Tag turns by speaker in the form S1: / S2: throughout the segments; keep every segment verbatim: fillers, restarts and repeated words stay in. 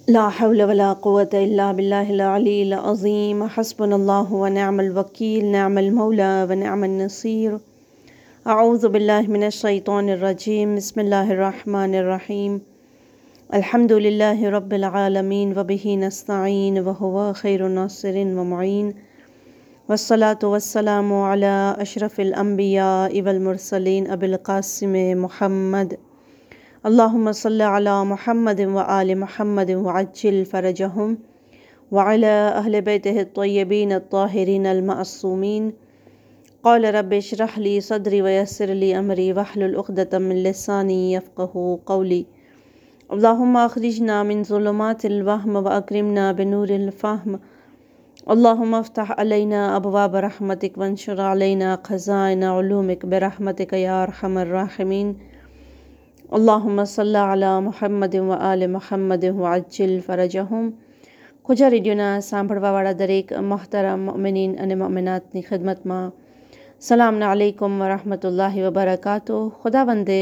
S1: ला हौल वला क़ुव्वत इल्ला बिल्लाहिल अलील अज़ीम हस्बुनल्लाहु व निअमल वकील निअमल मौला व निअमन नसीर। अऊज़ु बिल्लाहि मिनश शैतानिर रजीम बिस्मिल्लाहिर रहमानिर रहीम। अल्हम्दुलिल्लाहि रब्बिल आलमीन व बिही नस्तईन व हुवा खैरुन नासिरिन व मुईन। वस्सलातु वस्सलामु अला अशरफिल अंबिया वल मुरसलीन अबिल क़ासिम मुहम्मद। अल्लाहुम्मा सल्लि अला मुहम्मद व आलि मुहम्मद व अज्जिल फ़रजहुम व अला अहले बैतिहि अत्तय्यबीन अत्ताहिरीन अल-मअसूमीन। क़ाल रब्बि इश्रह ली सदरी व यस्सिर ली अमरी वहलुल उक़दतम मिन लिसानी यफ़क़हू क़ौली। अल्लाहुम्मा अख़रिजना मिन ज़ुलुमातिल वहम व अक्रिमना बिनूरिल फ़ह्म। अल्लाहुम्मा अफ़्तह अलैना अबवाब रहमतिक वंशुर अलैना ख़ज़ाइना उलूमिक बिरहमतिक या अरहमर राहिमीन। अल्लाहुम्मा सल्लि अला मुहम्मद व आलि मुहम्मद व अज्जिल फ़रजहुम। खुजा रेडियोना સાંભળવાવાળા દરેક મોહતરમ મુમિનીન અને મુમિનાતની ખિદમતમાં સલામ અલૈકુમ વરહમતુલ્લાહિ વબરકાતુહ। ખુદાવંદે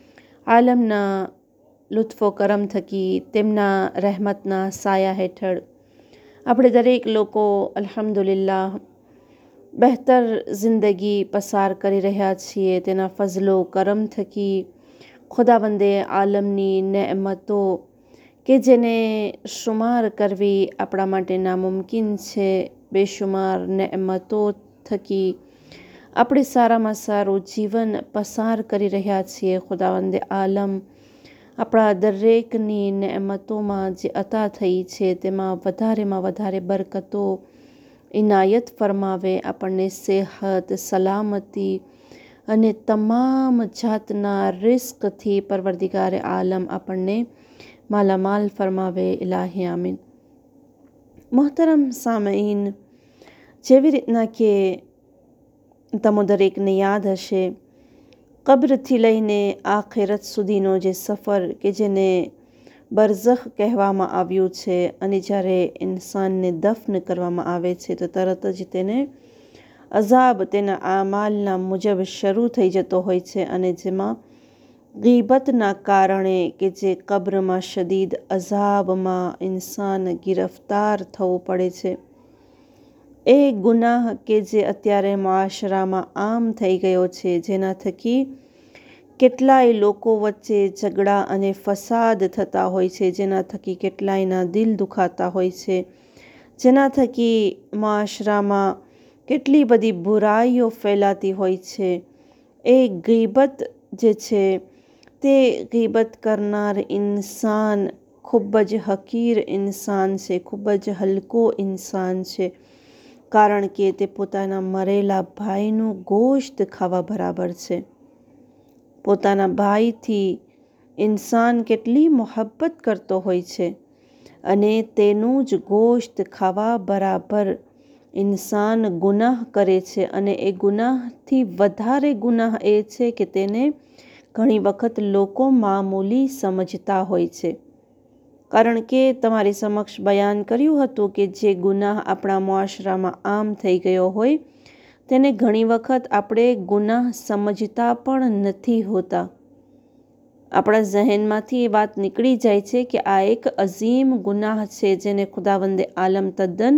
S1: આલમના લુત્ફો કરમ થકી તેમના રહેમતના સાયા હેઠળ આપણે દરેક લોકો અલ્હમ્દુલિલ્લાહ બહેતર જિંદગી પસાર કરી રહ્યા છીએ। તેના ફઝલો કરમ થકી ખુદાવંદે આલમની નેમતો કે જેને શુમાર કરવી આપણા માટે નામુમકિન છે, બેશુમાર નેમતો થકી આપણે સારામાં સારું જીવન પસાર કરી રહ્યા છીએ। ખુદાવંદે આલમ આપણા દરેકની નેમતોમાં જે અતા થઈ છે તેમાં વધારેમાં વધારે બરકતો ઇનાયત ફરમાવે, આપણને સેહત, સલામતી અને તમામ જાતના રિસ્કથી પરવરદિગારે આલમ આપણને માલામાલ ફરમાવે, ઇલાહી આમીન। મોહતરમ સામઈન, જેવી રીતના કે તમો દરેકને યાદ હશે, કબ્રથી લઈને આખિરત સુધીનો જે સફર કે જેને બરઝખ કહેવામાં આવ્યું છે, અને જ્યારે ઇન્સાનને દફન કરવામાં આવે છે તો તરત જ તેને અઝાબ તેના આમાલના મુજબ શરૂ થઈ જતો હોય છે, અને જેમાં ગીબતના કારણે કે જે કબ્રમાં શદીદ અઝાબમાં ઇન્સાન ગિરફ્તાર થવું પડે છે, એ ગુનાહ કે જે અત્યારે મુઆશરામાં આમ થઈ ગયો છે, જેના થકી કેટલાય લોકો વચ્ચે ઝઘડા અને ફસાદ થતા હોય છે, જેના થકી કેટલાયના દિલ દુખાતા હોય છે, જેના થકી મુઆશરામાં કેટલી બધી બુરાઈઓ ફેલાતી હોય છે, એ ગીબત જે છે તે ગીબત કરનાર ઇન્સાન ખૂબ જ હકીર ઇન્સાન છે, ખૂબ જ હલકો ઇન્સાન છે, કારણ કે તે પોતાના મરેલા ભાઈનું ગોશ્ત ખાવા બરાબર છે। પોતાના ભાઈથી ઇન્સાન કેટલી મોહબ્બત કરતો હોય છે, અને તેનું જ ગોશ્ત ખાવા બરાબર ઇન્સાન ગુનાહ કરે છે, અને એ ગુનાહથી વધારે ગુનાહ એ છે કે તેને ઘણી વખત લોકો મામૂલી સમજતા હોય છે, કારણ કે તમારી સમક્ષ બયાન કર્યું હતું કે જે ગુનાહ આપણા મુઆશરામાં આમ થઈ ગયો હોય તેને ઘણી વખત આપણે ગુનાહ સમજતા પણ નથી હોતા। આપણા જહેનમાંથી એ વાત નીકળી જાય છે કે આ એક અઝીમ ગુનાહ છે, જેને ખુદાવંદે આલમ તદ્દન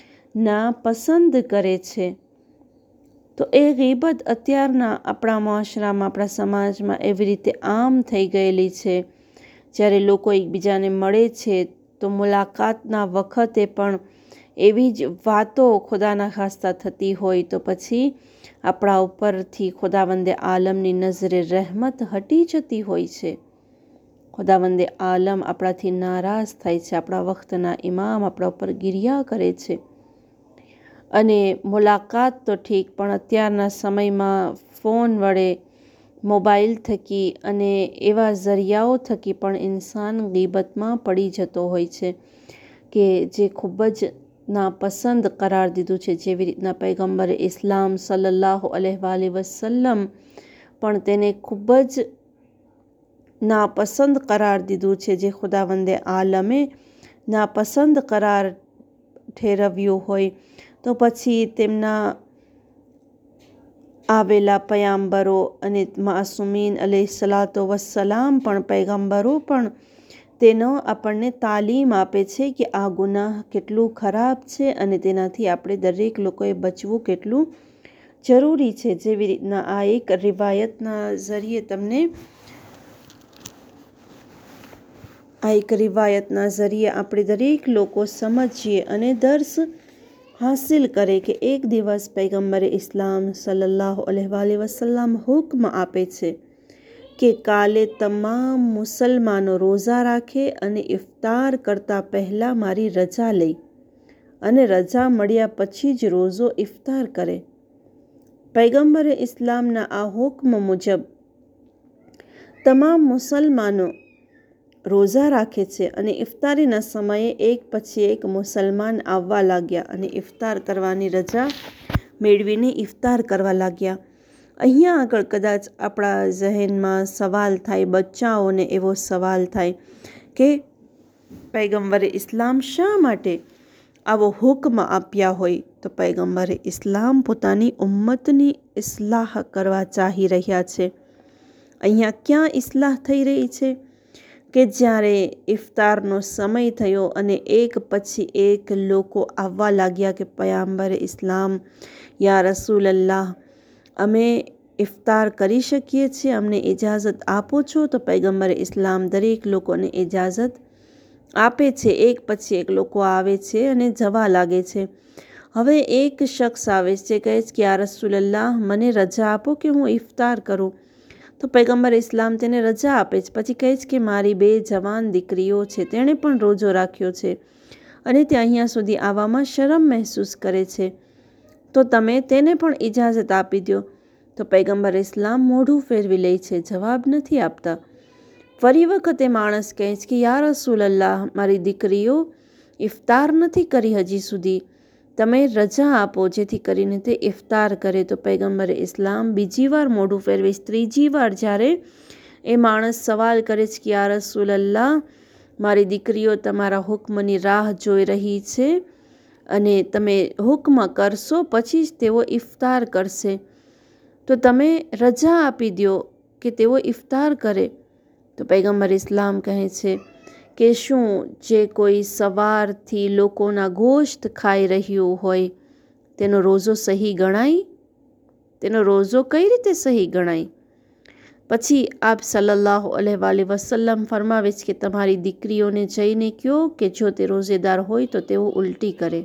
S1: નાપસંદ કરે છે। તો એ ગીબત અત્યારના આપણા મુઆશરામાં, આપણા સમાજમાં એવી રીતે આમ થઈ ગયેલી છે, જ્યારે લોકો એકબીજાને મળે છે તો મુલાકાતના વખતે પણ એવી જ વાતો ખુદાના ખાસ્તા થતી હોય તો પછી આપણા ઉપરથી ખુદાવંદે આલમની નજરે રહેમત હટી જતી હોય છે। ખુદાવંદે આલમ આપણાથી નારાજ થાય છે, આપણા વખતના ઇમામ આપણા ઉપર ગિરિયા કરે છે, અને મુલાકાત તો ઠીક, પણ અત્યારના સમયમાં ફોન વડે, મોબાઈલ થકી અને એવા ઝરિયાઓ થકી પણ ઇન્સાન ગીબતમાં પડી જતો હોય છે, કે જે ખૂબ જ નાપસંદ કરાર દીધું છે। જેવી રીતના પૈગંબર ઇસ્લામ સલ્લલ્લાહુ અલૈહિ વસલ્લમ પણ તેને ખૂબ જ નાપસંદ કરાર દીધું છે, જે ખુદાવંદે આલમે નાપસંદ કરાર ઠેરવ્યું હોય તો પછી તેમના આવેલા પયાંબરો અને માસુમીન અલૈહિસ્સલાતુ વસ્સલામ પણ પૈગંબરો પણ તેનો આપણને તાલીમ આપે છે કે આ ગુનાહ કેટલું ખરાબ છે અને તેનાથી આપણે દરેક લોકોએ બચવું કેટલું જરૂરી છે. જેવી રીતના આ એક રિવાયતના ઝરીએ તમને આ એક રિવાયતના ઝરીએ આપણે દરેક લોકો સમજીએ અને દર્શ હાસિલ કરે કે એક દિવસ પૈગંબરે ઇસ્લામ સલ્લલ્લાહુ અલૈહિ વસલ્લમ હુક્મ આપે છે કે કાલે તમામ મુસલમાનો રોઝા રાખે અને ઇફતાર કરતાં પહેલાં મારી રજા લઈ અને રજા મળ્યા પછી જ રોઝો ઇફતાર કરે. પૈગંબરે ઇસ્લામના આ હુક્મ મુજબ તમામ મુસલમાનો રોઝા રાખે છે અને ઇફતારીના સમયે એક પછી એક મુસલમાન આવવા લાગ્યા અને ઇફતાર કરવાની રજા મેળવીને ઇફતાર કરવા લાગ્યા. અહીંયા આગળ કદાચ આપણા ઝહેનમાં સવાલ થાય, બચ્ચાઓને એવો સવાલ થાય કે પૈગંબરે ઇસ્લામ શા માટે આવો હુક્મ આપ્યા હોય? તો પૈગંબરે ઇસ્લામ પોતાની ઉમ્મતની ઇસ્લાહ કરવા ચાહી રહ્યા છે. અહીંયા ક્યાં ઇસ્લાહ થઈ રહી છે કે જ્યારે ઇફતારનો સમય થયો અને એક પછી એક લોકો આવવા લાગ્યા કે પૈગંબરે ઇસ્લામ, યા રસૂલલ્લાહ, અમે ઇફતાર કરી શકીએ છીએ, અમને ઇજાઝત આપો છો? તો પૈગંબરે ઇસ્લામ દરેક લોકોને ઇજાઝત આપે છે. એક પછી એક લોકો આવે છે અને જવા લાગે છે. હવે એક શખ્સ આવે છે, કહે છે કે યા રસૂલલ્લાહ, મને રજા આપો કે હું ઇફતાર કરું. તો પૈગંબર ઇસ્લામ તેને રજા આપે છે. પછી કહે છે કે મારી બે જવાન દીકરીઓ છે, તેણે પણ રોજો રાખ્યો છે અને તે અહીંયા સુધી આવવામાં શરમ મહેસૂસ કરે છે, તો તમે તેને પણ ઇજાઝત આપી દો. તો પૈગંબર ઇસ્લામ મોઢું ફેરવી લે છે, જવાબ નથી આપતા. ફરી વખતે માણસ કહે છે કે યા રસૂલલ્લાહ, મારી દીકરીઓ ઇફતાર નથી કરી હજી સુધી, તમે રજા આપો જેથી કરીને તે ઇફતાર કરે. તો પૈગંબરે ઇસ્લામ બીજી વાર મોઢું ફેરવે. ત્રીજી વાર જ્યારે એ માણસ સવાલ કરે છે કે યા રસૂલલ્લાહ, મારી દીકરીઓ તમારા હુક્મની રાહ જોઈ રહી છે અને તમે હુક્મ કરશો પછી જ તેઓ ઇફતાર કરશે, તો તમે રજા આપી દો કે તેઓ ઇફતાર કરે. તો પૈગંબર ઇસ્લામ કહે છે કે શું જે કોઈ સવારથી લોકોના ગોશ્ત ખાઈ રહ્યું હોય તેનો રોઝો સહી ગણાય? તેનો રોઝો કઈ રીતે સહી ગણાય? પછી આપ સલ્લલ્લાહુ અલૈહિ વસલ્લમ ફરમાવે છે કે તમારી દીકરીઓને જઈને કહો કે જો તે રોઝેદાર હોય તો તેઓ ઉલટી કરે.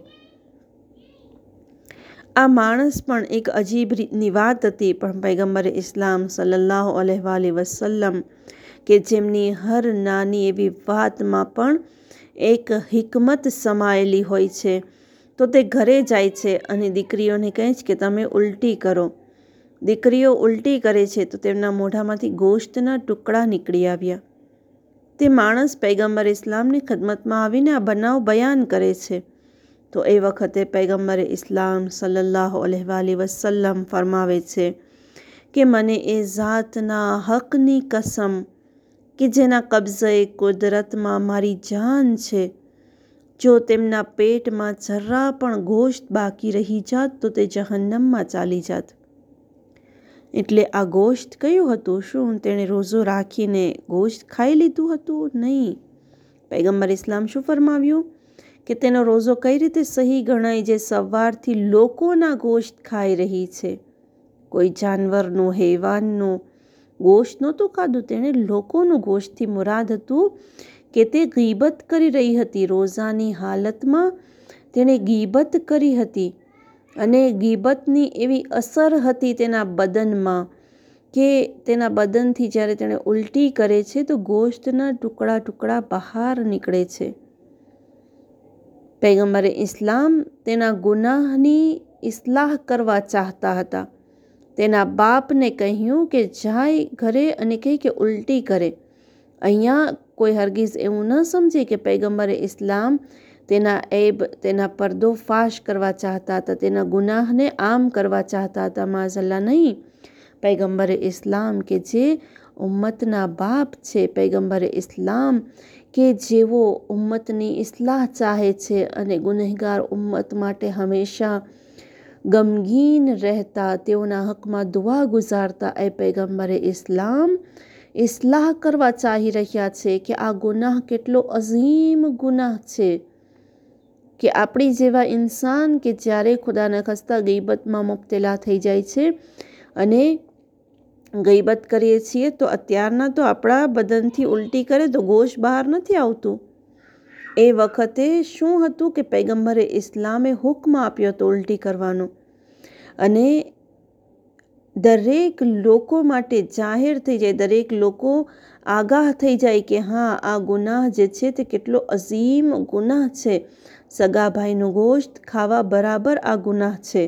S1: આ માણસ પણ એક અજીબ રીતની વાત હતી, પણ પૈગંબરે ઇસ્લામ સલ્લલ્લાહુ અલૈહિ વસલ્લમ કે જેમની હર નાની એવી વાતમાં પણ એક હિકમત સમાયેલી હોય છે, તો તે ઘરે જાય છે અને દીકરીઓને કહે છે કે તમે ઉલટી કરો. દીકરીઓ ઉલટી કરે છે તો તેમના મોઢામાંથી ગોશ્તના ટુકડા નીકળી આવ્યા. તે માણસ પૈગંબર ઇસ્લામની ખદમતમાં આવીને આ બનાવ બયાન કરે છે. તો એ વખતે પૈગંબરે ઇસ્લામ સલ્લલ્લાહુ અલૈહિ વસલ્લમ ફરમાવે છે કે મને એ ઝાતના હકની કસમ કે જેના કબઝે કુદરતમાં મારી જાન છે, જો તેમના પેટમાં જરા પણ ગોશ્ત બાકી રહી જાત તો તે જહન્નમમાં ચાલી જાત. એટલે આ ગોશ્ત કયું હતું? શું તેણે રોઝો રાખીને ગોશ્ત ખાઈ લીધું હતું? નહીં. પૈગંબર ઇસ્લામ શું ફરમાવ્યું કે તેનો રોઝો કઈ રીતે સહી ગણાય જે સવારથી લોકોના ગોશ્ત ખાઈ રહી છે? કોઈ જાનવરનું, હેવાનનું ગોશ્ત નહોતું ખાધું, તેણે લોકોનું ગોશ્તથી મુરાદ હતું કે તે ગીબત કરી રહી હતી. રોઝાની હાલતમાં તેણે ગીબત કરી હતી અને ગીબતની એવી અસર હતી તેના બદનમાં કે તેના બદનથી જ્યારે તેણે ઉલટી કરે છે તો ગોશ્તના ટુકડા ટુકડા બહાર નીકળે છે. પૈગંબરે ઇસ્લામ તેના ગુનાહની ઇસ્લાહ કરવા ચાહતા હતા. તેના બાપને કહ્યું કે જાય ઘરે અને કહે કે ઉલટી કરે. અહીંયા કોઈ હરગીઝ એવું ન સમજે કે પૈગંબરે ઇસ્લામ તેના એબ, તેના પડદો ફાશ કરવા ચાહતા હતા, તેના ગુનાહને આમ કરવા ચાહતા હતા. માઝલ્લા નહીં. પૈગંબરે ઇસ્લામ કે જે ઉમ્મતના બાપ છે, પૈગંબરે ઇસ્લામ કે જેઓ ઉમ્મતની ઇસ્લાહ ચાહે છે અને ગુનેહગાર ઉમ્મત માટે હંમેશા ગમગીન રહેતા, તેઓના હકમાં દુઆ ગુજારતા, એ પૈગંબરે ઇસ્લામ ઇસ્લાહ કરવા ચાહી રહ્યા છે કે આ ગુનાહ કેટલો અઝીમ ગુનાહ છે, કે આપણી જેવા ઇન્સાન કે જ્યારે ખુદાના ખાસ્તા ગઈબતમાં મુબ્તલા થઈ જાય છે અને ગઈબત કરીએ છીએ તો અત્યારના તો આપણા બદનથી ઉલટી કરે તો ગોશ બહાર નથી આવતું. એ વખતે શું હતું કે પૈગંબરે ઇસ્લામે હુક્મ આપ્યો હતો ઉલટી કરવાનો, અને દરેક લોકો માટે જાહેર થઈ જાય, દરેક લોકો આગાહ થઈ જાય કે હા આ ગુનાહ જે છે તે કેટલો અઝીમ ગુનાહ છે. સગા ભાઈનું ગોશ્ત ખાવા બરાબર આ ગુનાહ છે.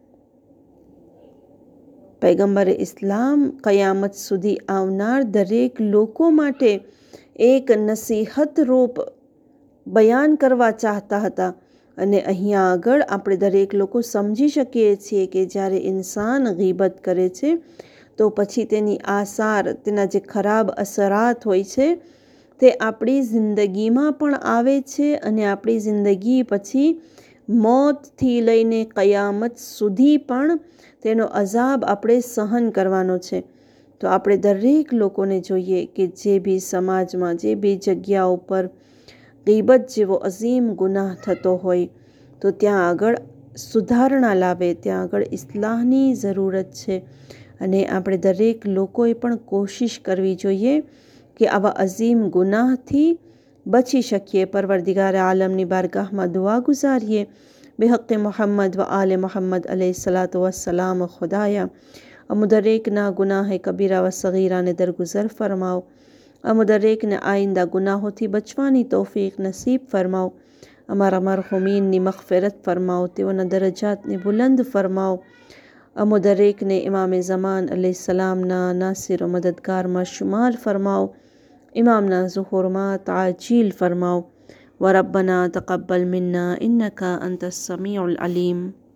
S1: પૈગંબરે ઇસ્લામ કયામત સુધી આવનાર દરેક લોકો માટે એક નસીહત રૂપ બયાન કરવા ચાહતા હતા. અને અહીંયા આગળ આપણે દરેક લોકો સમજી શકીએ છીએ કે જ્યારે ઇન્સાન ગીબત કરે છે તો પછી તેની આસાર, તેના જે ખરાબ અસરાત હોય છે તે આપણી જિંદગીમાં પણ આવે છે, અને આપણી જિંદગી પછી મોતથી લઈને કયામત સુધી પણ તેનો અઝાબ આપણે સહન કરવાનો છે. તો આપણે દરેક લોકોને જોઈએ કે જે બી સમાજમાં, જે બી જગ્યા ઉપર ગીબત જેવો અઝીમ ગુનાહ થતો હોય તો ત્યાં આગળ સુધારણા લાવે, ત્યાં આગળ ઇસ્લાહની જરૂરત છે. અને આપણે દરેક લોકોએ પણ કોશિશ કરવી જોઈએ કે આવા અઝીમ ગુનાહથી બચી શકીએ. પરવરદિગાર આલમની બારગાહમાં દુઆ ગુજારીએ, બેહક્કે મોહમ્મદ વ આલે મોહમ્મદ અલૈહિસ્સલાતુ વસ્સલામ. ખુદાયા અમુ દરેકના ગુનાહે કબીરા વ સગીરાને દરગુઝર ફરમાવો. અમુ દરેકને આઈંદા ગુનાહોથી બચવાની તૌફીક નસીબ ફરમાવો. અમારા મરહુમીનની મગફિરત ફરમાવો, તેઓના દરજાતને બુલંદ ફરમાવો. અમુ દરેકને ઇમામે ઝમાન અલૈહિસ્સલામના નાસિર વ મદદગારમાં શુમાર ફરમાવો. ઇમામના ઝુહુરમાં તાજીલ ફરમાવો. व रब्बना तक़ब्बल मिन्ना इन्नका अंतस समीउल अलीम।